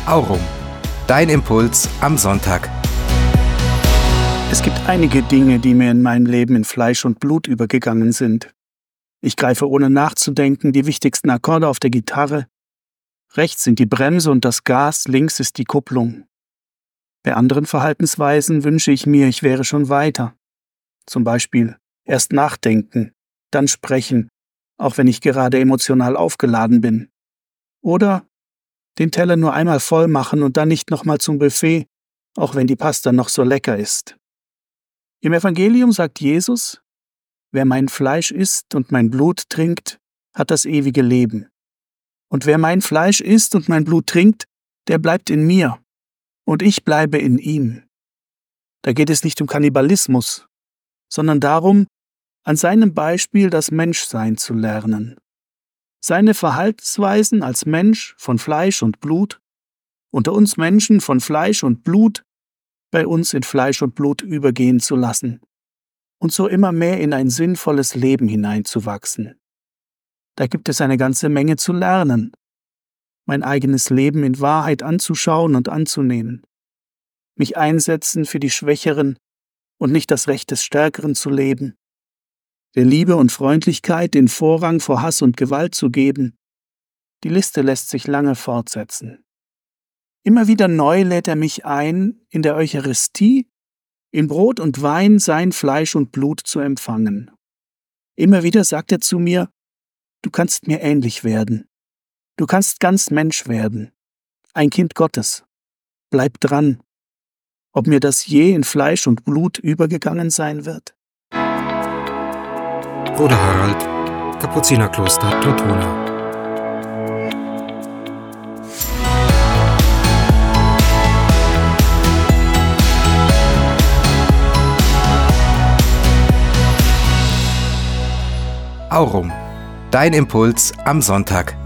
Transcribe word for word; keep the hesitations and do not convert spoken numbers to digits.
Aurum. Dein Impuls am Sonntag. Es gibt einige Dinge, die mir in meinem Leben in Fleisch und Blut übergegangen sind. Ich greife ohne nachzudenken die wichtigsten Akkorde auf der Gitarre. Rechts sind die Bremse und das Gas, links ist die Kupplung. Bei anderen Verhaltensweisen wünsche ich mir, ich wäre schon weiter. Zum Beispiel erst nachdenken, dann sprechen, auch wenn ich gerade emotional aufgeladen bin. Oder den Teller nur einmal voll machen und dann nicht nochmal zum Buffet, auch wenn die Pasta noch so lecker ist. Im Evangelium sagt Jesus: Wer mein Fleisch isst und mein Blut trinkt, hat das ewige Leben. Und wer mein Fleisch isst und mein Blut trinkt, der bleibt in mir, und ich bleibe in ihm. Da geht es nicht um Kannibalismus, sondern darum, an seinem Beispiel das Menschsein zu lernen. Seine Verhaltensweisen als Mensch von Fleisch und Blut, unter uns Menschen von Fleisch und Blut, bei uns in Fleisch und Blut übergehen zu lassen und so immer mehr in ein sinnvolles Leben hineinzuwachsen. Da gibt es eine ganze Menge zu lernen, mein eigenes Leben in Wahrheit anzuschauen und anzunehmen, mich einsetzen für die Schwächeren und nicht das Recht des Stärkeren zu leben, der Liebe und Freundlichkeit den Vorrang vor Hass und Gewalt zu geben. Die Liste lässt sich lange fortsetzen. Immer wieder neu lädt er mich ein, in der Eucharistie, in Brot und Wein sein Fleisch und Blut zu empfangen. Immer wieder sagt er zu mir: Du kannst mir ähnlich werden. Du kannst ganz Mensch werden. Ein Kind Gottes. Bleib dran. Ob mir das je in Fleisch und Blut übergegangen sein wird? Bruder Harald, Kapuzinerkloster Tortona. Aurum. Dein Impuls am Sonntag.